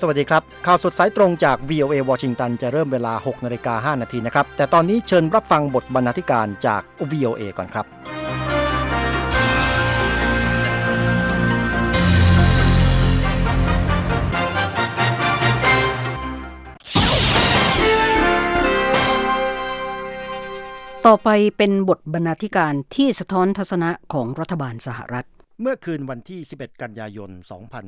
วัสดีครับข่าวสดสายตรงจาก VOA วอชิงตันจะเริ่มเวลา 6:05 น.นะครับแต่ตอนนี้เชิญรับฟังบทบรรณาธิการจาก VOA ก่อนครับต่อไปเป็นบทบรรณาธิการที่สะท้อนทัศนะของรัฐบาลสหรัฐเมื่อคืนวันที่ 11 กันยายน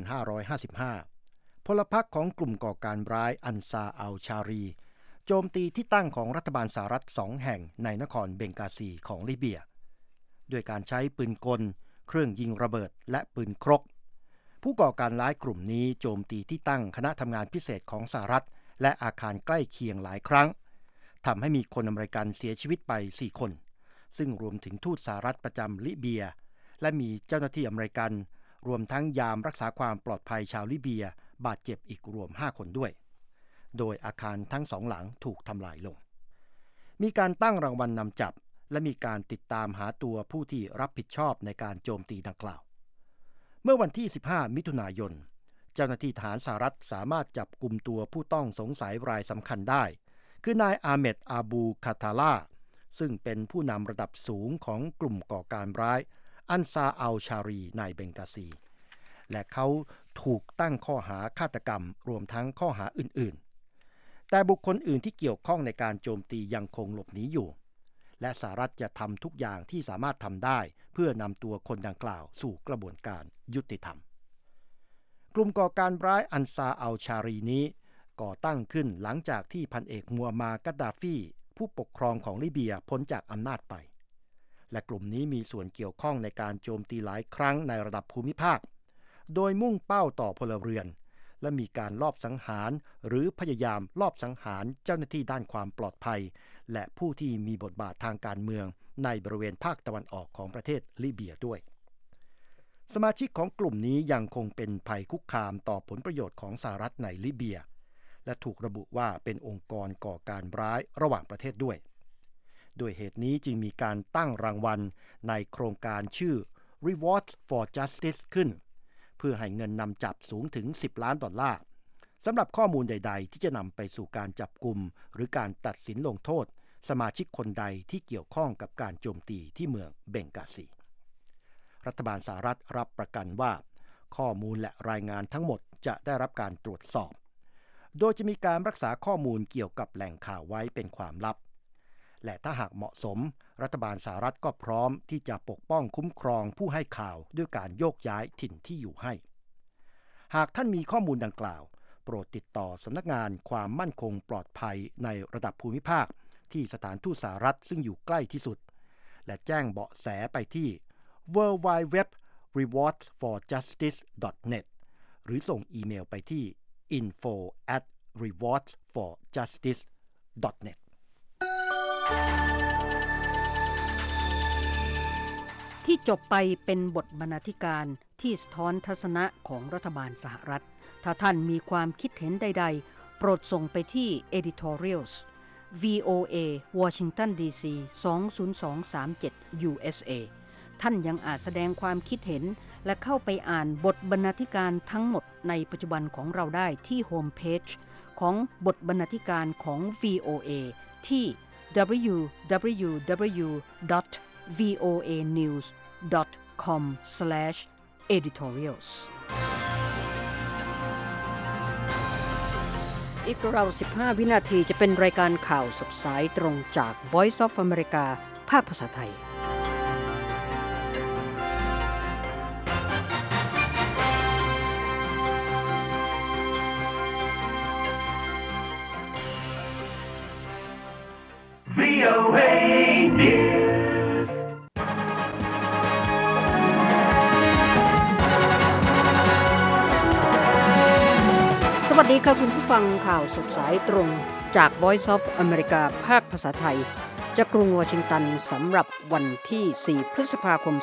2555 พลพรรคของกลุ่มก่อการร้ายอันซาอัลชารีโจมตีที่ตั้งของรัฐบาลสหรัฐ2แห่งในนครเบงกาซีของลิเบียด้วยการใช้ปืนกลเครื่องยิงระเบิดและปืนครกผู้ก่อการร้ายกลุ่มนี้โจมตีที่ตั้งคณะทำงานพิเศษของสหรัฐและอาคารใกล้เคียงหลายครั้งทำให้มีคนอเมริกันเสียชีวิตไป4คนซึ่งรวมถึงทูตสหรัฐประจำลิเบียและมีเจ้าหน้าที่อเมริกันรวมทั้งยามรักษาความปลอดภัยชาวลิเบียบาดเจ็บอีกรวม5คนด้วยโดยอาคารทั้ง2หลังถูกทำลายลงมีการตั้งรางวัลนำจับและมีการติดตามหาตัวผู้ที่รับผิดชอบในการโจมตีดังกล่าวเมื่อวันที่15มิถุนายนเจ้าหน้าที่ทหารสหรัฐสามารถจับกุมตัวผู้ต้องสงสัยรายสำคัญได้คือนายอาเมดอาบูคาทาลาซึ่งเป็นผู้นำระดับสูงของกลุ่มก่อการร้ายอันซาอัลชารีในเบงกาซีและเขาถูกตั้งข้อหาฆาตกรรมรวมทั้งข้อหาอื่นๆแต่บุคคลอื่นที่เกี่ยวข้องในการโจมตียังคงหลบหนีอยู่และสหรัฐจะทำทุกอย่างที่สามารถทำได้เพื่อนำตัวคนดังกล่าวสู่กระบวนการยุติธรรมกลุ่มก่อการร้ายอันซาอัลชารีนี้ก่อตั้งขึ้นหลังจากที่พันเอกมัวมาร์กัดดาฟีผู้ปกครองของลิเบียพ้นจากอำนาจไปและกลุ่มนี้มีส่วนเกี่ยวข้องในการโจมตีหลายครั้งในระดับภูมิภาคโดยมุ่งเป้าต่อพลเรือนและมีการลอบสังหารหรือพยายามลอบสังหารเจ้าหน้าที่ด้านความปลอดภัยและผู้ที่มีบทบาททางการเมืองในบริเวณภาคตะวันออกของประเทศลิเบียด้วยสมาชิกของกลุ่มนี้ยังคงเป็นภัยคุกคามต่อผลประโยชน์ของสหรัฐในลิเบียและถูกระบุว่าเป็นองค์กรก่อการร้ายระหว่างประเทศด้วยเหตุนี้จึงมีการตั้งรางวัลในโครงการชื่อ Rewards for Justice ขึ้นเพื่อให้เงินนำจับสูงถึง$10 ล้านสำหรับข้อมูลใดๆที่จะนำไปสู่การจับกุมหรือการตัดสินลงโทษสมาชิกคนใดที่เกี่ยวข้องกับการโจมตีที่เมืองเบงกาซีรัฐบาลสหรัฐรับประกันว่าข้อมูลและรายงานทั้งหมดจะได้รับการตรวจสอบโดยจะมีการรักษาข้อมูลเกี่ยวกับแหล่งข่าวไว้เป็นความลับและถ้าหากเหมาะสมรัฐบาลสหรัฐก็พร้อมที่จะปกป้องคุ้มครองผู้ให้ข่าวด้วยการโยกย้ายถิ่นที่อยู่ให้หากท่านมีข้อมูลดังกล่าวโปรดติดต่อสำนักงานความมั่นคงปลอดภัยในระดับภูมิภาคที่สถานทูตสหรัฐซึ่งอยู่ใกล้ที่สุดและแจ้งเบาะแสไปที่ worldwideweb.rewardsforjustice.net หรือส่งอีเมลไปที่ info@rewardsforjustice.net ที่จบไปเป็นบทบรรณาธิการที่สะท้อนทัศนะของรัฐบาลสหรัฐถ้าท่านมีความคิดเห็นใดๆโปรดส่งไปที่ editorials VOA Washington DC 20237 USA ท่านยังอาจแสดงความคิดเห็นและเข้าไปอ่านบทบรรณาธิการทั้งหมดในปัจจุบันของเราได้ที่โฮมเพจของบทบรรณาธิการของ VOA ที่ www.voanews.com/editorials อีกราว15 วินาทีจะเป็นรายการข่าวสดสายตรงจาก Voice of America ภาคภาษาไทย VOA News สวัสดีค่ะคุณผู้ฟังข่าวสดสายตรงจาก Voice of America ภาคภาษาไทยจากกรุงวอชิงตันสำหรับวันที่ 4 พฤษภาคม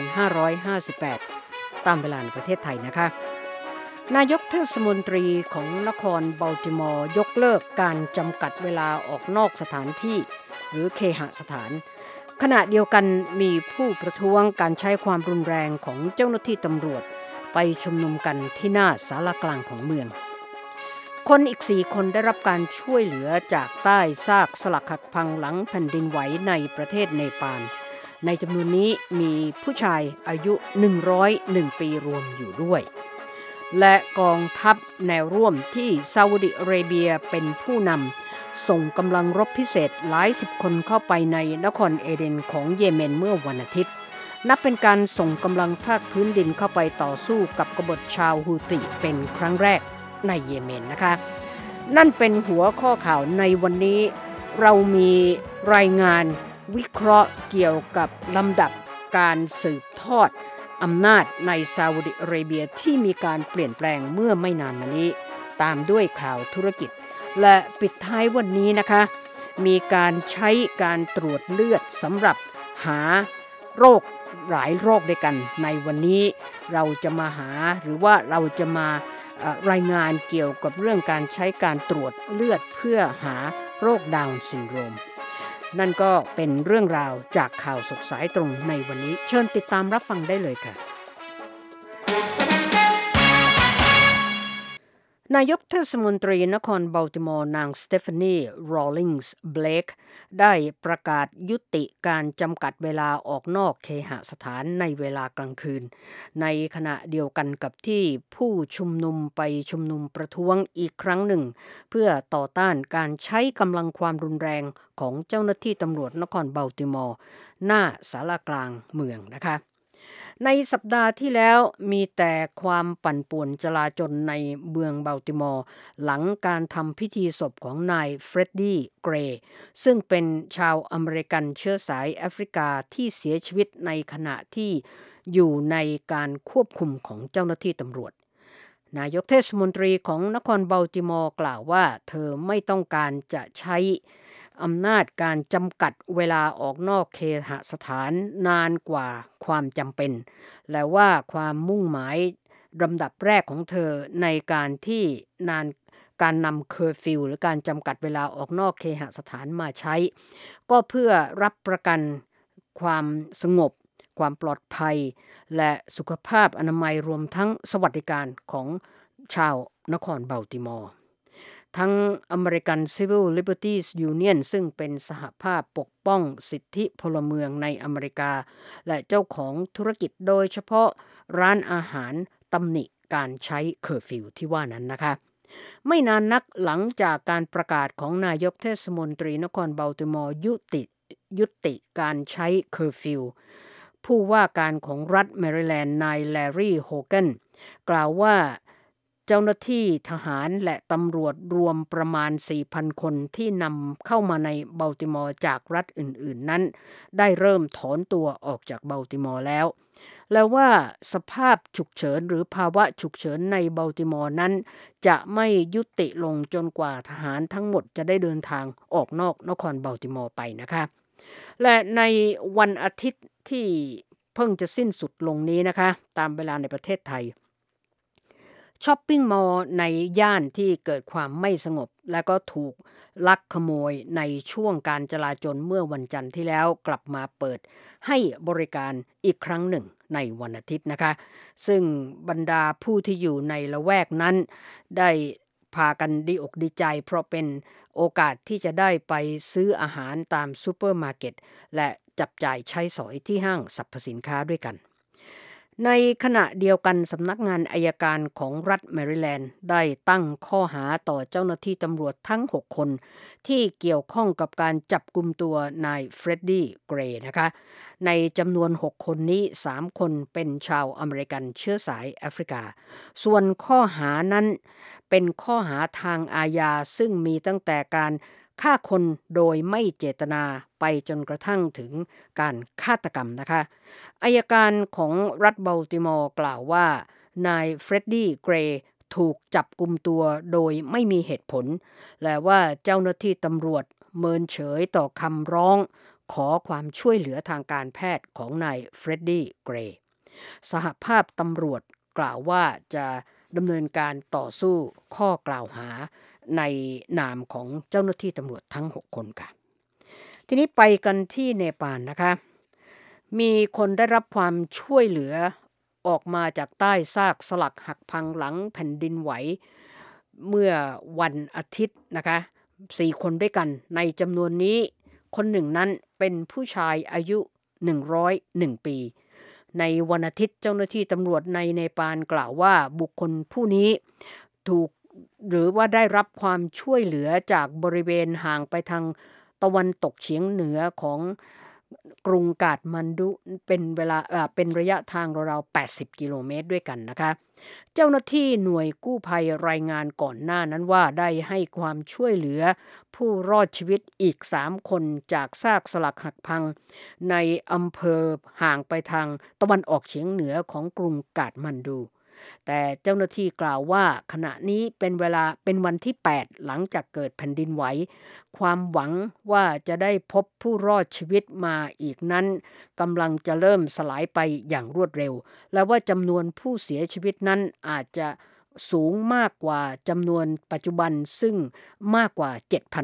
2558 ตามเวลาในประเทศไทยนะคะนายกเทศมนตรีของนครบัลติมอร์ยกเลิกการจำกัดเวลาออกนอกสถานที่หรือเคหสถานขณะเดียวกันมีผู้ประท้วงการใช้ความรุนแรงของเจ้าหน้าที่ตำรวจไปชุมนุมกันที่หน้าศาลากลางของเมืองคนอีก4 คนได้รับการช่วยเหลือจากใต้ซากสลักหักพังหลังแผ่นดินไหวในประเทศเนปาลในจำนวนนี้มีผู้ชายอายุ101 ปีรวมอยู่ด้วยและกองทัพแนวร่วมที่ซาอุดิอาระเบียเป็นผู้นำส่งกำลังรบพิเศษหลายสิบคนเข้าไปในนครเอเดนของเยเมนเมื่อวันอาทิตย์นับเป็นการส่งกำลังภาคพื้นดินเข้าไปต่อสู้กับกบฏชาวฮูติเป็นครั้งแรกในเยเมนนะคะนั่นเป็นหัวข้อข่าวในวันนี้เรามีรายงานวิเคราะห์เกี่ยวกับลำดับการสืบทอดอำนาจในซาอุดิอาระเบียที่มีการเปลี่ยนแปลงเมื่อไม่นานมานี้ตามด้วยข่าวธุรกิจและปิดท้ายวันนี้นะคะมีการใช้การตรวจเลือดสำหรับหาโรคหลายโรคด้วยกันในวันนี้เราจะมาหาหรือว่าเราจะมารายงานเกี่ยวกับเรื่องการใช้การตรวจเลือดเพื่อหาโรคดาวน์ซินโดรมนั่นก็เป็นเรื่องราวจากข่าวสดสายตรงในวันนี้เชิญติดตามรับฟังได้เลยค่ะนายกเทศมนตรีนครบัลติมอร์นางสเตฟานีโรลลิงส์เบลคได้ประกาศยุติการจำกัดเวลาออกนอกเคหสถานในเวลากลางคืนในขณะเดียวกันกับที่ผู้ชุมนุมไปชุมนุมประท้วงอีกครั้งหนึ่งเพื่อต่อต้านการใช้กำลังความรุนแรงของเจ้าหน้าที่ตำรวจนครบัลติมอร์หน้าศาลากลางเมืองนะคะในสัปดาห์ที่แล้วมีแต่ความปั่นป่วนจลาจลในเมืองบัลติมอร์หลังการทำพิธีศพของนายเฟรดดี้เกรย์ซึ่งเป็นชาวอเมริกันเชื้อสายแอฟริกาที่เสียชีวิตในขณะที่อยู่ในการควบคุมของเจ้าหน้าที่ตำรวจนายกเทศมนตรีของนครบัลติมอร์กล่าวว่าเธอไม่ต้องการจะใช้อำนาจการจำกัดเวลาออกนอกเคหสถานนานกว่าความจำเป็นและว่าความมุ่งหมายลำดับแรกของเธอในการนำเคอร์ฟิวหรือการจำกัดเวลาออกนอกเคหสถานมาใช้ก็เพื่อรับประกันความสงบความปลอดภัยและสุขภาพอนามัยรวมทั้งสวัสดิการของชาวนครบัลติมอร์ทั้ง American Civil Liberties Union ซึ่งเป็นสหภาพปกป้องสิทธิพลเมืองในอเมริกาและเจ้าของธุรกิจโดยเฉพาะร้านอาหารตำหนิการใช้เคอร์ฟิวที่ว่านั้นนะคะไม่นานนักหลังจากการประกาศของนายกเทศมนตรีนครบัลติมอร์ยุติการใช้เคอร์ฟิวผู้ว่าการของรัฐแมริแลนด์นายแลรี่โฮแกนกล่าวว่าเจ้าหน้าที่ทหารและตำรวจรวมประมาณ 4,000 คนที่นำเข้ามาในบัลติมอร์จากรัฐอื่นๆนั้นได้เริ่มถอนตัวออกจากบัลติมอร์แล้วว่าสภาพฉุกเฉินหรือภาวะฉุกเฉินในบัลติมอร์นั้นจะไม่ยุติลงจนกว่าทหารทั้งหมดจะได้เดินทางออกนอกนครบัลติมอร์ไปนะคะและในวันอาทิตย์ที่เพิ่งจะสิ้นสุดลงนี้นะคะตามเวลาในประเทศไทยช้อปปิ้งมอลล์ในย่านที่เกิดความไม่สงบและก็ถูกลักขโมยในช่วงการจลาจลเมื่อวันจันทร์ที่แล้วกลับมาเปิดให้บริการอีกครั้งหนึ่งในวันอาทิตย์นะคะซึ่งบรรดาผู้ที่อยู่ในละแวกนั้นได้พากันดีอกดีใจเพราะเป็นโอกาสที่จะได้ไปซื้ออาหารตามซูเปอร์มาร์เก็ตและจับจ่ายใช้สอยที่ห้างสรรพสินค้าด้วยกันในขณะเดียวกันสำนักงานอัยการของรัฐแมริแลนด์ได้ตั้งข้อหาต่อเจ้าหน้าที่ตำรวจทั้ง6คนที่เกี่ยวข้องกับการจับกุมตัวนายเฟรดดี้เกรย์นะคะในจำนวน6คนนี้3คนเป็นชาวอเมริกันเชื้อสายแอฟริกาส่วนข้อหานั้นเป็นข้อหาทางอาญาซึ่งมีตั้งแต่การฆ่าคนโดยไม่เจตนาไปจนกระทั่งถึงการฆาตกรรมนะคะอัยการของรัฐบัลติมอร์กล่าวว่านายเฟรดดี้เกรย์ถูกจับกุมตัวโดยไม่มีเหตุผลและว่าเจ้าหน้าที่ตำรวจเมินเฉยต่อคำร้องขอความช่วยเหลือทางการแพทย์ของนายเฟรดดี้เกรย์สหภาพตำรวจกล่าวว่าจะดำเนินการต่อสู้ข้อกล่าวหาในนามของเจ้าหน้าที่ตำรวจทั้ง6คนค่ะทีนี้ไปกันที่เนปาลนะคะมีคนได้รับความช่วยเหลือออกมาจากใต้ซากสลักหักพังหลังแผ่นดินไหวเมื่อวันอาทิตย์นะคะ4คนด้วยกันในจำนวนนี้คนหนึ่งนั้นเป็นผู้ชายอายุ101ปีในวันอาทิตย์เจ้าหน้าที่ตำรวจในเนปาลกล่าวว่าบุคคลผู้นี้ถูกหรือว่าได้รับความช่วยเหลือจากบริเวณห่างไปทางตะวันตกเฉียงเหนือของกรุงกาฐมันดุเป็นระยะทางราวๆ80กิโลเมตรด้วยกันนะคะเจ้าหน้าที่หน่วยกู้ภัยรายงานก่อนหน้านั้นว่าได้ให้ความช่วยเหลือผู้รอดชีวิตอีก3คนจากซากสลักหักพังในอำเภอห่างไปทางตะวันออกเฉียงเหนือของกรุงกาฐมันดูแต่เจ้าหน้าที่กล่าวว่าขณะนี้เป็นวันที่8หลังจากเกิดแผ่นดินไหวความหวังว่าจะได้พบผู้รอดชีวิตมาอีกนั้นกำลังจะเริ่มสลายไปอย่างรวดเร็วและว่าจำนวนผู้เสียชีวิตนั้นอาจจะสูงมากกว่าจำนวนปัจจุบันซึ่งมากกว่า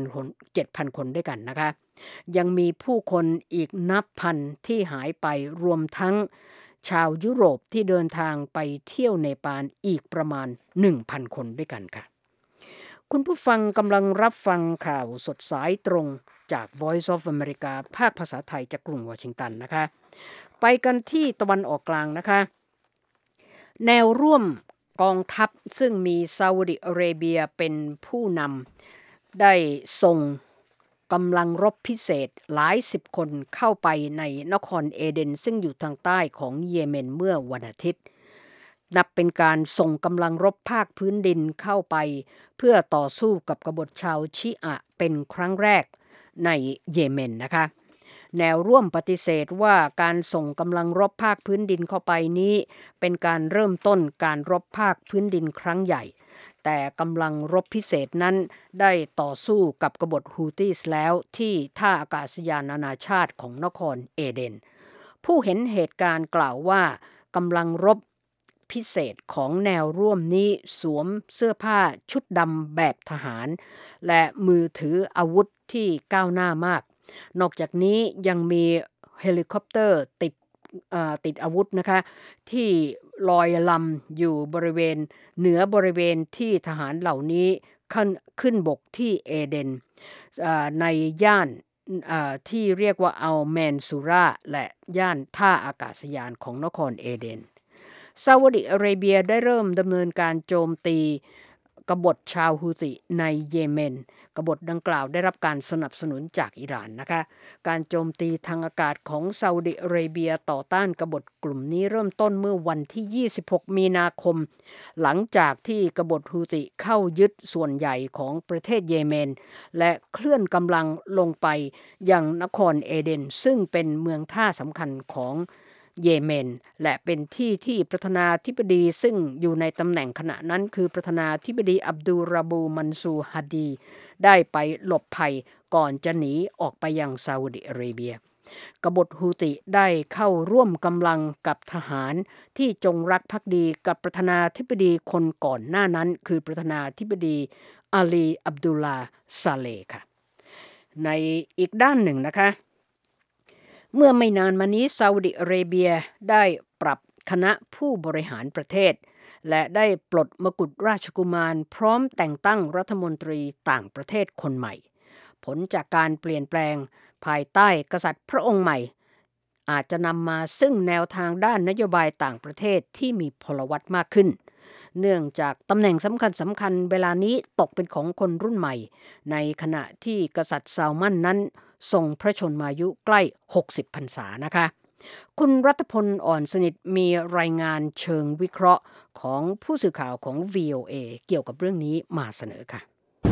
7,000 คนด้วยกันนะคะยังมีผู้คนอีกนับพันที่หายไปรวมทั้งชาวยุโรปที่เดินทางไปเที่ยวเนปาลอีกประมาณ 1,000 คนด้วยกันค่ะคุณผู้ฟังกำลังรับฟังข่าวสดสายตรงจาก Voice of America ภาคภาษาไทยจากกรุงวอชิงตันนะคะไปกันที่ตะวันออกกลางนะคะแนวร่วมกองทัพซึ่งมีซาอุดิอาระเบียเป็นผู้นำได้ส่งกำลังรบพิเศษหลายสิบคนเข้าไปในนครเอเดนซึ่งอยู่ทางใต้ของเยเมนเมื่อวันอาทิตย์นับเป็นการส่งกำลังรบภาคพื้นดินเข้าไปเพื่อต่อสู้กับกบฏชาวชิอะเป็นครั้งแรกในเยเมนนะคะแนวร่วมปฏิเสธว่าการส่งกำลังรบภาคพื้นดินเข้าไปนี้เป็นการเริ่มต้นการรบภาคพื้นดินครั้งใหญ่แต่กำลังรบพิเศษนั้นได้ต่อสู้กับกบฏฮูตี้แล้วที่ท่าอากาศยานนานาชาติของนครเอเดนผู้เห็นเหตุการณ์กล่าวว่ากำลังรบพิเศษของแนวร่วมนี้สวมเสื้อผ้าชุดดำแบบทหารและมือถืออาวุธที่ก้าวหน้ามากนอกจากนี้ยังมีเฮลิคอปเตอร์ติดอาวุธนะคะที่ลอยลำอยู่เหนือบริเวณที่ทหารเหล่านี้ขึ้นบกที่เอเดนในย่านที่เรียกว่าอัลแมนซูราและย่านท่าอากาศยานของนครเอเดนซาอุดิอาระเบียได้เริ่มดำเนินการโจมตีกบฏชาวฮูติในเยเมนกบฏดังกล่าวได้รับการสนับสนุนจากอิหร่านนะคะการโจมตีทางอากาศของซาอุดิอาระเบียต่อต้านกบฏกลุ่มนี้เริ่มต้นเมื่อวันที่26มีนาคมหลังจากที่กบฏฮูติเข้ายึดส่วนใหญ่ของประเทศเยเมนและเคลื่อนกำลังลงไปยังนครเอเดนซึ่งเป็นเมืองท่าสำคัญของเยเมนและเป็นที่ประธานาธิบดีซึ่งอยู่ในตำแหน่งขณะนั้นคือประธานาธิบดีอับดุลราบูมันซูฮาดีได้ไปหลบภัยก่อนจะหนีออกไปยังซาอุดิอาระเบียกบฏฮูติได้เข้าร่วมกำลังกับทหารที่จงรักภักดีกับประธานาธิบดีคนก่อนหน้านั้นคือประธานาธิบดีอาลีอับดุลลาซาเลห์ค่ะในอีกด้านหนึ่งนะคะเมื่อไม่นานมานี้ซาอุดิอาระเบียได้ปรับคณะผู้บริหารประเทศและได้ปลดมกุฎราชกุมารพร้อมแต่งตั้งรัฐมนตรีต่างประเทศคนใหม่ผลจากการเปลี่ยนแปลงภายใต้กษัตริย์พระองค์ใหม่อาจจะนำมาซึ่งแนวทางด้านนโยบายต่างประเทศที่มีพลวัตมากขึ้นเนื่องจากตำแหน่งสำคัญเวลานี้ตกเป็นของคนรุ่นใหม่ในขณะที่กษัตริย์ซาลมันนั้นทรงพระชนมายุใกล้60พรรษานะคะคุณรัตพลอ่อนสนิทมีรายงานเชิงวิเคราะห์ของผู้สื่อข่าวของ VOA เกี่ยวกับเรื่องนี้มาเสนอค่ะ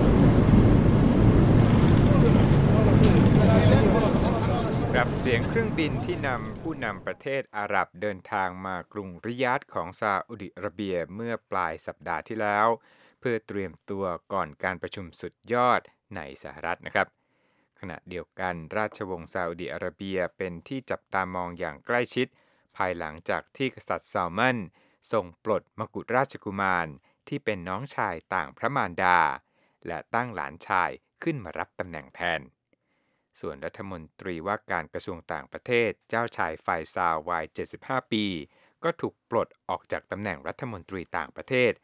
ครับเสียงเครื่องบินที่นำผู้นำประเทศอาหรับเดินทางมากรุงริยาดของซาอุดิอาระเบียเมื่อปลายสัปดาห์ที่แล้วเพื่อเตรียมตัวก่อนการประชุมสุดยอดในสหรัฐนะครับขณะเดียวกันราชวงศ์ซาอุดิอาระเบียเป็นที่จับตามองอย่างใกล้ชิดภายหลังจากที่กษัตริย์ซาลมันทรงปลดมกุฎราชกุมารที่เป็นน้องชายต่างพระมารดาและตั้งหลานชายขึ้นมารับตำแหน่งแทนส่วนรัฐมนตรีว่าการกระทรวงต่างประเทศเจ้าชายไฟซาลวัย75ปีก็ถูกปลดออกจากตำแหน่งรัฐมนตรีต่างประเทศ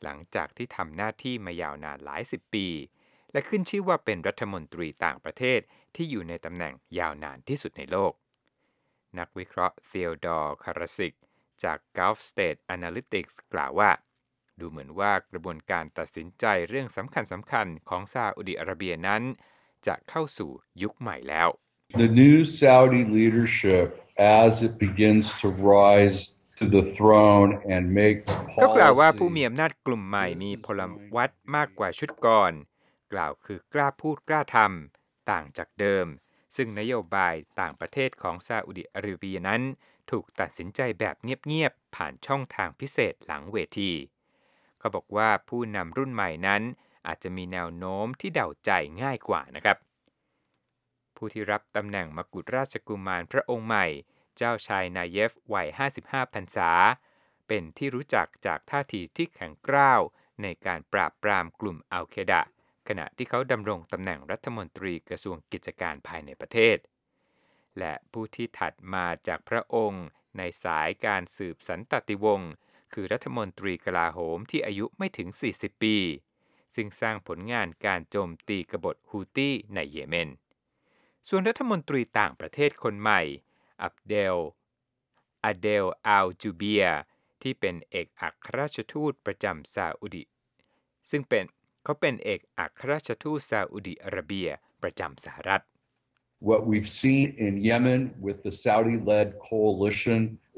หลังจากที่ทำหน้าที่มายาวนานหลายสิบปีและขึ้นชื่อว่าเป็นรัฐมนตรีต่างประเทศที่อยู่ในตำแหน่งยาวนานที่สุดในโลกนักวิเคราะห์เธียดอร์ คาราซิกจาก Gulf State Analytics กล่าวว่าดูเหมือนว่ากระบวนการตัดสินใจเรื่องสำคัญของซาอุดิอาระเบียนั้นจะเข้าสู่ยุคใหม่แล้ว The new Saudi leadership as it begins to rise to the throne and makes policy ก็กล่าวว่าผู้มีอำนาจกลุ่มใหม่มีพลวัตมากกว่าชุดก่อนกล่าวคือกล้าพูดกล้าทำต่างจากเดิมซึ่งนโยบายต่างประเทศของซาอุดิอาระเบียนั้นถูกตัดสินใจแบบเงียบๆผ่านช่องทางพิเศษหลังเวทีเขาบอกว่าผู้นำรุ่นใหม่นั้นอาจจะมีแนวโน้มที่เดาใจง่ายกว่านะครับผู้ที่รับตำแหน่งมกุฎราชกุมารพระองค์ใหม่เจ้าชายนาเยฟวัย55พรรษาเป็นที่รู้จักจากท่าทีที่แข็งกร้าวในการปราบปรามกลุ่มอัลเคดะขณะที่เขาดำรงตำแหน่งรัฐมนตรีกระทรวงกิจการภายในประเทศและผู้ที่ถัดมาจากพระองค์ในสายการสืบสันตติวงศ์คือรัฐมนตรีกลาโหมที่อายุไม่ถึง40ปีซึ่งสร้างผลงานการโจมตีกบฏฮูตี้ในเยเมนส่วนรัฐมนตรีต่างประเทศคนใหม่อเดลอัลจูเบียที่เป็นเอกอัครราชทูตประจำซาอุดิซึ่งเขาเป็นเอกอัครราชทูตซาอุดิอาระเบียประจำสหรัฐ What we've seen in Yemen with the Saudi-led coalition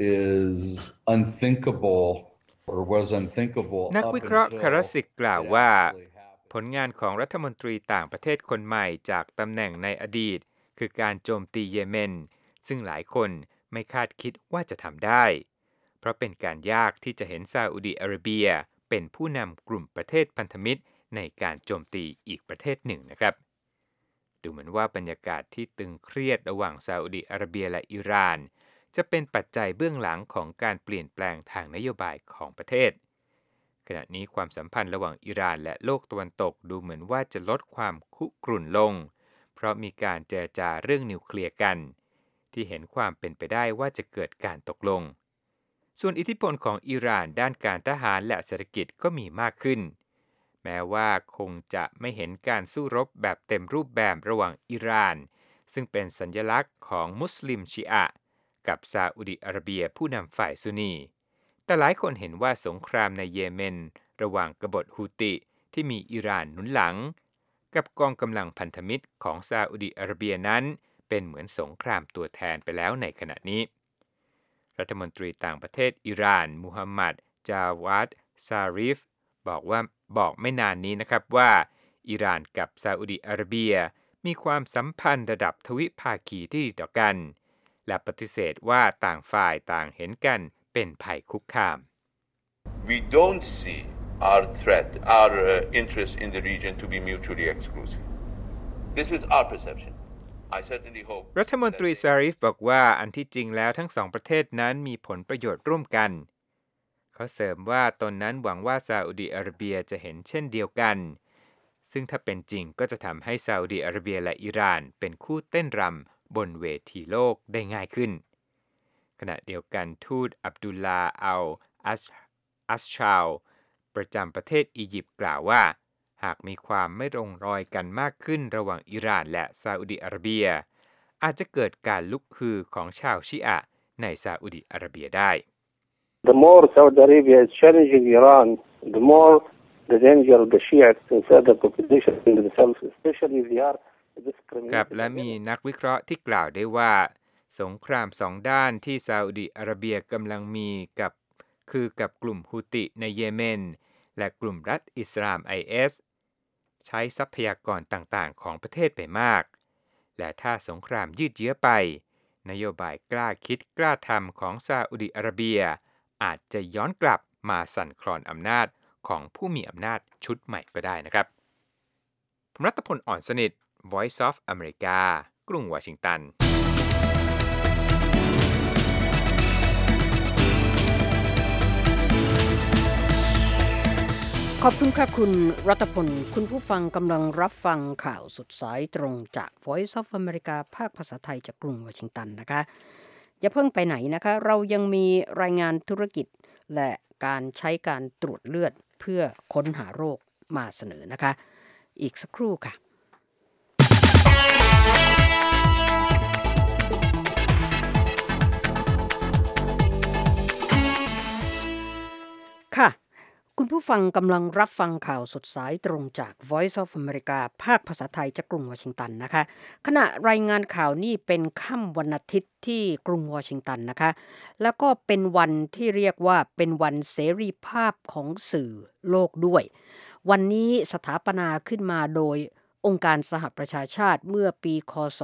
is unthinkable or was unthinkable นักวิเคราะห์คาราซิกกล่าวว่าผลงานของรัฐมนตรีต่างประเทศคนใหม่จากตำแหน่งในอดีตคือการโจมตีเยเมนซึ่งหลายคนไม่คาดคิดว่าจะทำได้เพราะเป็นการยากที่จะเห็นซาอุดิอาระเบียเป็นผู้นำกลุ่มประเทศพันธมิตรในการโจมตีอีกประเทศหนึ่งนะครับดูเหมือนว่าบรรยากาศที่ตึงเครียดระหว่างซาอุดิอาระเบียและอิหร่านจะเป็นปัจจัยเบื้องหลังของการเปลี่ยนแปลงทางนโยบายของประเทศขณะนี้ความสัมพันธ์ระหว่างอิหร่านและโลกตะวันตกดูเหมือนว่าจะลดความคุกรุ่นลงเพราะมีการเจรจาเรื่องนิวเคลียร์กันที่เห็นความเป็นไปได้ว่าจะเกิดการตกลงส่วนอิทธิพลของอิหร่านด้านการทหารและเศรษฐกิจก็มีมากขึ้นแม้ว่าคงจะไม่เห็นการสู้รบแบบเต็มรูปแบบระหว่างอิหร่านซึ่งเป็นสัญลักษณ์ของมุสลิมชีอะห์กับซาอุดิอาระเบียผู้นำฝ่ายซุนนีแต่หลายคนเห็นว่าสงครามในเยเมนระหว่างกบฏฮูติที่มีอิหร่านหนุนหลังกับกองกำลังพันธมิตรของซาอุดิอาระเบียนั้นเป็นเหมือนสงครามตัวแทนไปแล้วในขณะนี้รัฐมนตรีต่างประเทศอิหร่านมูฮัมหมัด จาวาด ซาริฟบอกไม่นานนี้นะครับว่าอิหร่านกับซาอุดิอาระเบียมีความสัมพันธ์ระดับทวิภาคีที่ดีต่อกันและปฏิเสธว่าต่างฝ่ายต่างเห็นกันเป็นภัยคุกคาม We don't see our threat, our interest in the region to be mutually exclusive. This is our perception. I certainly hope รัฐมนตรีซาริฟบอกว่าอันที่จริงแล้วทั้งสองประเทศนั้นมีผลประโยชน์ร่วมกันเขาเสริมว่าตนนั้นหวังว่าซาอุดิอาระเบียจะเห็นเช่นเดียวกันซึ่งถ้าเป็นจริงก็จะทำให้ซาอุดิอาระเบียและอิหร่านเป็นคู่เต้นรำบนเวทีโลกได้ง่ายขึ้นขณะเดียวกันทูตอับดุลลาห์ อัล อัชชาวประจำประเทศอียิปต์กล่าวว่าหากมีความไม่ลงรอยกันมากขึ้นระหว่างอิหร่านและซาอุดิอาระเบียอาจจะเกิดการลุกฮือของชาวชีอะห์ในซาอุดิอาระเบียได้ The more Saudi Arabia is challenging Iran, the more the danger of the Shiites inside the population in themselves, especially if they are discriminated. ครับและมีนักวิเคราะห์ที่กล่าวได้ว่าสงครามสองด้านที่ซาอุดิอาระเบียกำลังมีกับกลุ่มฮูติในเยเมนและกลุ่มรัฐอิสลาม IS ใช้ทรัพยากรต่างๆของประเทศไปมากและถ้าสงครามยืดเยื้อไปนโยบายกล้าคิดกล้าทำของซาอุดิอาระเบียอาจจะย้อนกลับมาสั่นคลอนอำนาจของผู้มีอำนาจชุดใหม่ก็ได้นะครับผมรัตพล อ่อนสนิท Voice of America กรุงวอชิงตันขอบคุณค่ะคุณรัตพลคุณผู้ฟังกำลังรับฟังข่าวสดสายตรงจาก Voice of America ภาคภาษาไทยจากกรุงวอชิงตันนะคะอย่าเพิ่งไปไหนนะคะเรายังมีรายงานธุรกิจและการใช้การตรวจเลือดเพื่อค้นหาโรคมาเสนอนะคะอีกสักครู่ค่ะค่ะคุณผู้ฟังกำลังรับฟังข่าวสดสายตรงจาก Voice of America ภาคภาษาไทยจากกรุงวอชิงตันนะคะขณะรายงานข่าวนี้เป็นค่ำวันอาทิตย์ที่กรุงวอชิงตันนะคะแล้วก็เป็นวันที่เรียกว่าเป็นวันเสรีภาพของสื่อโลกด้วยวันนี้สถาปนาขึ้นมาโดยองค์การสหประชาชาติเมื่อปีคศ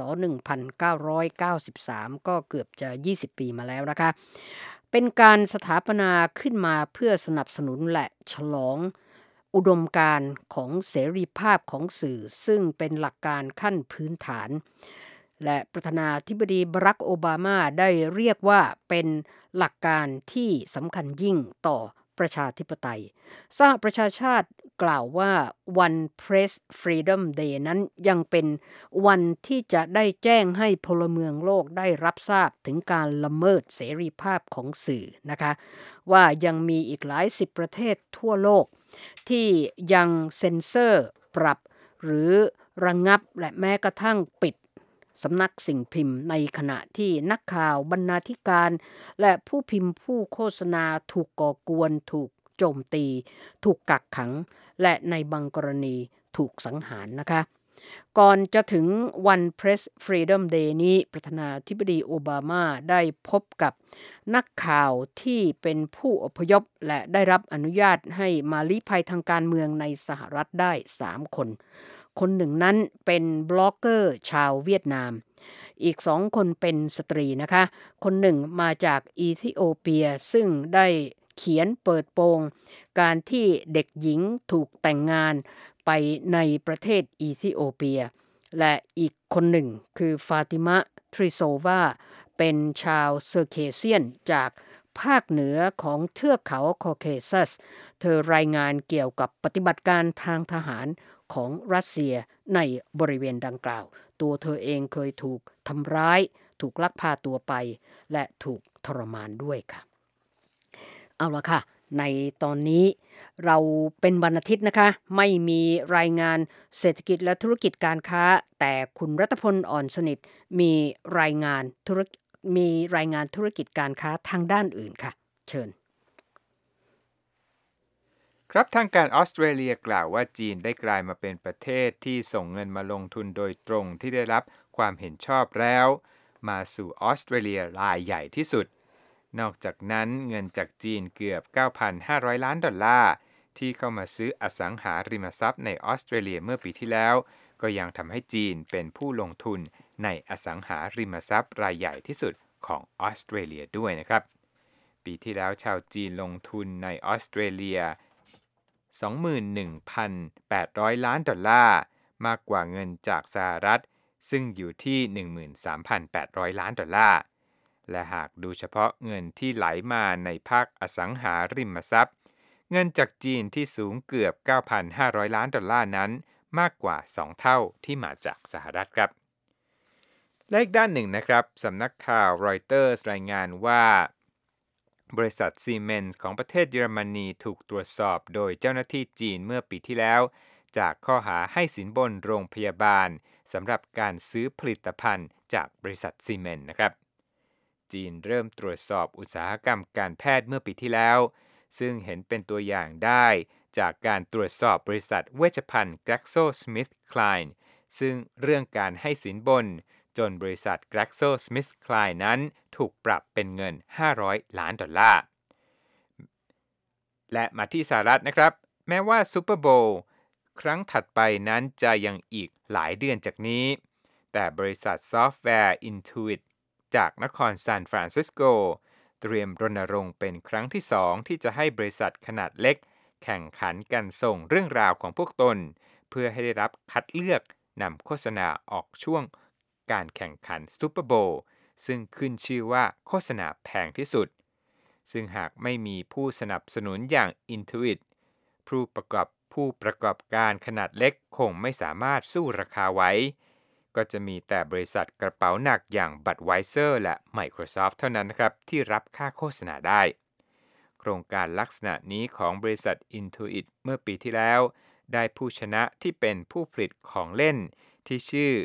1993ก็เกือบจะ20ปีมาแล้วนะคะเป็นการสถาปนาขึ้นมาเพื่อสนับสนุนและฉลองอุดมการณ์ของเสรีภาพของสื่อซึ่งเป็นหลักการขั้นพื้นฐานและประธานาธิบดีบารักโอบามาได้เรียกว่าเป็นหลักการที่สำคัญยิ่งต่อประชาธิปไตยสหประชาชาติกล่าวว่าวัน Press Freedom Day นั้นยังเป็นวันที่จะได้แจ้งให้พลเมืองโลกได้รับทราบถึงการละเมิดเสรีภาพของสื่อนะคะว่ายังมีอีกหลายสิบประเทศทั่วโลกที่ยังเซ็นเซอร์ปรับหรือระงับและแม้กระทั่งปิดสำนักสิ่งพิมพ์ในขณะที่นักข่าวบรรณาธิการและผู้พิมพ์ผู้โฆษณาถูกก่อกวนถูกโจมตีถูกกักขังและในบางกรณีถูกสังหารนะคะก่อนจะถึงวัน Press Freedom Day นี้ประธานาธิบดีโอบามาได้พบกับนักข่าวที่เป็นผู้อพยพและได้รับอนุญาตให้มาลี้ภัยทางการเมืองในสหรัฐได้3คนคนหนึ่งนั้นเป็นบล็อกเกอร์ชาวเวียดนามอีก2คนเป็นสตรีนะคะคนหนึ่งมาจากอีธิโอเปียซึ่งได้เขียนเปิดโปงการที่เด็กหญิงถูกแต่งงานไปในประเทศอีธิโอเปียและอีกคนหนึ่งคือฟาติมะทริโซวาเป็นชาวเซอร์เคเซียนจากภาคเหนือของเทือกเขาคอเคซัสเธอรายงานเกี่ยวกับปฏิบัติการทางทหารของรัสเซียในบริเวณดังกล่าวตัวเธอเองเคยถูกทำร้ายถูกลักพาตัวไปและถูกทรมานด้วยค่ะเอาละค่ะในตอนนี้เราเป็นวันอาทิตย์นะคะไม่มีรายงานเศรษฐกิจและธุรกิจการค้าแต่คุณรัตพลอ่อนสนิทมีรายงานธุรกิจการค้าทางด้านอื่นค่ะเชิญครับทางการออสเตรเลียกล่าวว่าจีนได้กลายมาเป็นประเทศที่ส่งเงินมาลงทุนโดยตรงที่ได้รับความเห็นชอบแล้วมาสู่ออสเตรเลียรายใหญ่ที่สุดนอกจากนั้นเงินจากจีนเกือบ $9,500 ล้านที่เข้ามาซื้ออสังหาริมทรัพย์ในออสเตรเลียเมื่อปีที่แล้วก็ยังทำให้จีนเป็นผู้ลงทุนในอสังหาริมทรัพย์รายใหญ่ที่สุดของออสเตรเลียด้วยนะครับปีที่แล้วชาวจีนลงทุนในออสเตรเลีย 21,800 ล้านดอลลาร์มากกว่าเงินจากสหรัฐซึ่งอยู่ที่ 13,800 ล้านดอลลาร์และหากดูเฉพาะเงินที่ไหลมาในภาคอสังหาริมทรัพย์เงินจากจีนที่สูงเกือบ 9,500 ล้านดอลลาร์นั้นมากกว่า2เท่าที่มาจากสหรัฐครับและอีกด้านหนึ่งนะครับสำนักข่าวรอยเตอร์สรายงานว่าบริษัทซีเมนส์ของประเทศเยอรมนีถูกตรวจสอบโดยเจ้าหน้าที่จีนเมื่อปีที่แล้วจากข้อหาให้สินบนโรงพยาบาลสำหรับการซื้อผลิตภัณฑ์จากบริษัทซีเมนส์นะครับจีนเริ่มตรวจสอบอุตสาหกรรมการแพทย์เมื่อปีที่แล้วซึ่งเห็นเป็นตัวอย่างได้จากการตรวจสอบบริษัทเวชภัณฑ์ GlaxoSmithKline ซึ่งเรื่องการให้สินบนจนบริษัท GlaxoSmithKline นั้นถูกปรับเป็นเงิน$500 ล้านและมาที่สหรัฐนะครับแม้ว่าซูเปอร์โบว์ครั้งถัดไปนั้นจะยังอีกหลายเดือนจากนี้แต่บริษัทซอฟต์แวร์ Intuit จากนครซานฟรานซิสโกเตรียมรณรงค์เป็นครั้งที่2ที่จะให้บริษัทขนาดเล็กแข่งขันกันส่งเรื่องราวของพวกตนเพื่อให้ได้รับคัดเลือกนำโฆษณาออกช่วงการแข่งขันซูเปอร์โบว์ซึ่งขึ้นชื่อว่าโฆษณาแพงที่สุดซึ่งหากไม่มีผู้สนับสนุนอย่าง Intuit ผู้ประกอบการขนาดเล็กคงไม่สามารถสู้ราคาไว้ก็จะมีแต่บริษัทกระเป๋าหนักอย่าง Budweiser และ Microsoft เท่านั้นนะครับที่รับค่าโฆษณาได้โครงการลักษณะนี้ของบริษัท Intuit เมื่อปีที่แล้วได้ผู้ชนะที่เป็นผู้ผลิตของเล่นที่ชื่อ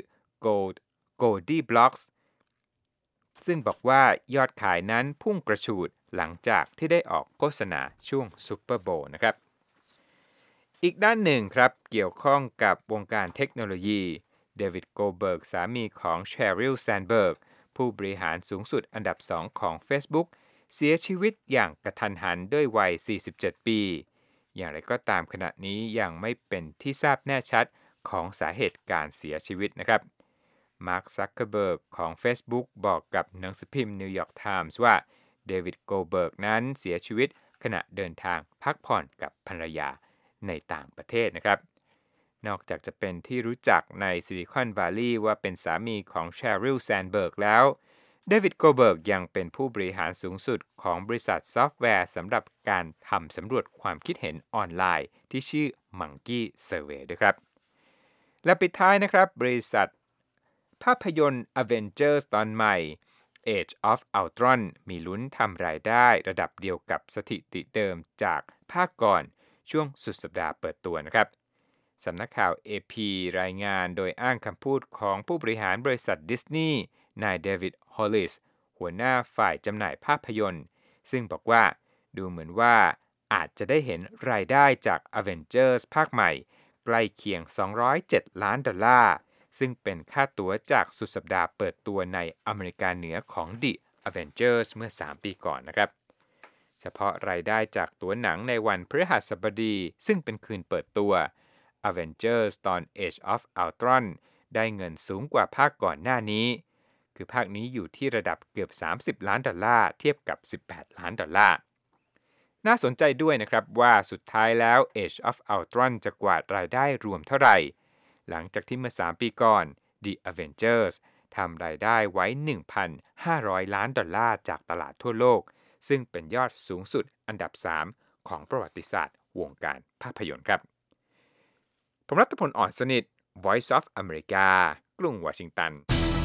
Goldie Blocks ซึ่งบอกว่ายอดขายนั้นพุ่งกระฉูดหลังจากที่ได้ออกโฆษณาช่วงซูเปอร์โบว์นะครับอีกด้านหนึ่งครับเกี่ยวข้องกับวงการเทคโนโลยีเดวิด โกลเบิร์กสามีของเชอริล แซนเบิร์กผู้บริหารสูงสุดอันดับ2ของ Facebook เสียชีวิตอย่างกระทันหันด้วยวัย 47 ปีอย่างไรก็ตามขณะนี้ยังไม่เป็นที่ทราบแน่ชัดของสาเหตุการเสียชีวิตนะครับมาร์ค ซักเคอร์เบิร์กของ Facebook บอกกับหนังสือพิมพ์นิวยอร์กไทมส์ว่าเดวิด โกลเบิร์กนั้นเสียชีวิตขณะเดินทางพักผ่อนกับภรรยาในต่างประเทศนะครับนอกจากจะเป็นที่รู้จักในซิลิคอนวัลลีย์ว่าเป็นสามีของเชอริล แซนเบิร์กแล้วเดวิด โกลเบิร์กยังเป็นผู้บริหารสูงสุดของบริษัทซอฟต์แวร์สำหรับการทำสำรวจความคิดเห็นออนไลน์ที่ชื่อ Monkey Survey ด้วยครับและปิดท้ายนะครับบริษัทภาพยนตร์ Avengers ตอนใหม่ Age of Ultron มีลุ้นทำรายได้ระดับเดียวกับสถิติเดิมจากภาคก่อนช่วงสุดสัปดาห์เปิดตัวนะครับสำนักข่าว AP รายงานโดยอ้างคำพูดของผู้บริหารบริษัทดิสนีย์นายเดวิด ฮอลลิสหัวหน้าฝ่ายจำหน่ายภาพยนตร์ซึ่งบอกว่าดูเหมือนว่าอาจจะได้เห็นรายได้จาก Avengers ภาคใหม่ใกล้เคียง$207 ล้านซึ่งเป็นค่าตั๋วจากสุดสัปดาห์เปิดตัวในอเมริกาเหนือของ The Avengers เมื่อ3ปีก่อนนะครับเฉพาะรายได้จากตั๋วหนังในวันพฤหัสบดีซึ่งเป็นคืนเปิดตัว Avengers ตอน Age of Ultron ได้เงินสูงกว่าภาคก่อนหน้านี้คือภาคนี้อยู่ที่ระดับเกือบ$30 ล้านเทียบกับ$18 ล้านน่าสนใจด้วยนะครับว่าสุดท้ายแล้ว Age of Ultron จะกวาดรายได้รวมเท่าไหร่หลังจากที่เมื่อ3ปีก่อน The Avengers ทำรายได้ไว้ $1,500 ล้านจากตลาดทั่วโลกซึ่งเป็นยอดสูงสุดอันดับ3ของประวัติศาสตร์วงการภาพยนตร์ครับผมรัตพล อ่อนสนิท Voice of America กรุงวอชิงตัน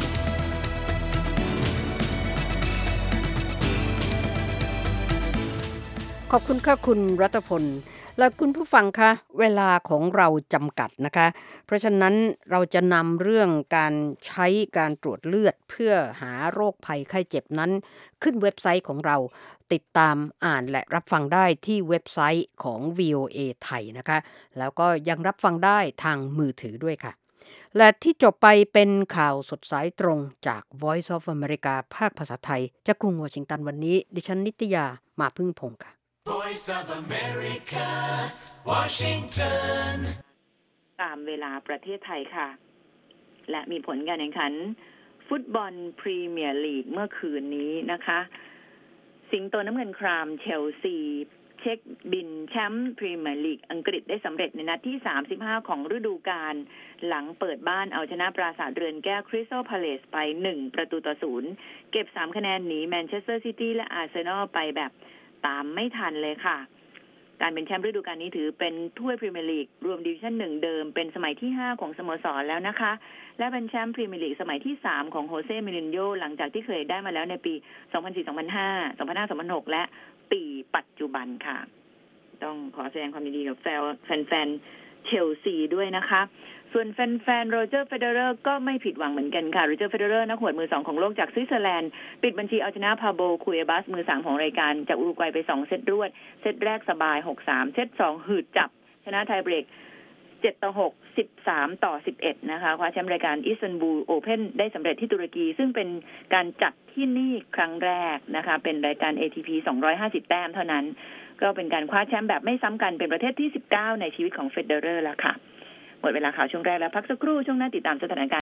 ขอบคุณค่ะคุณรัตพลและคุณผู้ฟังคะเวลาของเราจำกัดนะคะเพราะฉะนั้นเราจะนำเรื่องการใช้การตรวจเลือดเพื่อหาโรคภัยไข้เจ็บนั้นขึ้นเว็บไซต์ของเราติดตามอ่านและรับฟังได้ที่เว็บไซต์ของ VOA ไทยนะคะแล้วก็ยังรับฟังได้ทางมือถือด้วยค่ะและที่จบไปเป็นข่าวสดสายตรงจาก Voice of America ภาคภาษาไทยจากกรุงวอชิงตันวันนี้ดิฉันนิตยามาพึ่งพงษ์ค่ะ Voice of America, Washington ตามเวลาประเทศไทยค่ะและมีผลการแข่งขันฟุตบอลพรีเมียร์ลีกเมื่อคืนนี้นะคะสิงโตน้ำเงินครามเชลซีเช็คบินแชมป์พรีเมียร์ลีกอังกฤษได้สำเร็จในนัดที่35ของฤดูกาลหลังเปิดบ้านเอาชนะปราสาทเรือนแก้วคริสตัลพาเลซไป1-0เก็บ3คะแนนหนีแมนเชสเตอร์ซิตี้และอาร์เซนอลไปแบบตามไม่ทันเลยค่ะการเป็นแชมป์ฤดูกาลนี้ถือเป็นถ้วยพรีเมียร์ลีกรวมดิวิชั่น1เดิมเป็นสมัยที่5ของสโมสรแล้วนะคะและเป็นแชมป์พรีเมียร์ลีกสมัยที่3ของโฮเซ่ มูรินโญ่หลังจากที่เคยได้มาแล้วในปี 2004-2005 2005-2006 และปีปัจจุบันค่ะต้องขอแสดงความยินดีกับแฟนๆเชลซีด้วยนะคะส่วนแฟนๆโรเจอร์เฟเดอเรอร์ก็ไม่ผิดหวังเหมือนกันค่ะโรเจอร์เฟเดอเรอร์นักหวดมือ2ของโลกจากสวิตเซอร์แลนด์ปิดบัญชีเอาชนะพาโบคุยบัสมือ3ของรายการจากอุรุกวัยไป2เซตรวดเซตแรกสบาย 6-3 เซต2หืดจับชนะไทยเบรก 7-6 13-11 นะคะคว้าแชมป์รายการอิสตันบูลโอเพ่นได้สำเร็จที่ตุรกีซึ่งเป็นการจัดที่นี่ครั้งแรกนะคะเป็นรายการ ATP 250 แต้มเท่านั้นก็เป็นการคว้าแชมป์แบบไม่ซ้ำกันเป็นประเทศที่19ในชีวิตของเฟเดอเรอร์แล้วค่ะหมดเวลาข่าวช่วงแรกแล้วพักสักครู่ช่วงหน้าติดตามสถานการณ์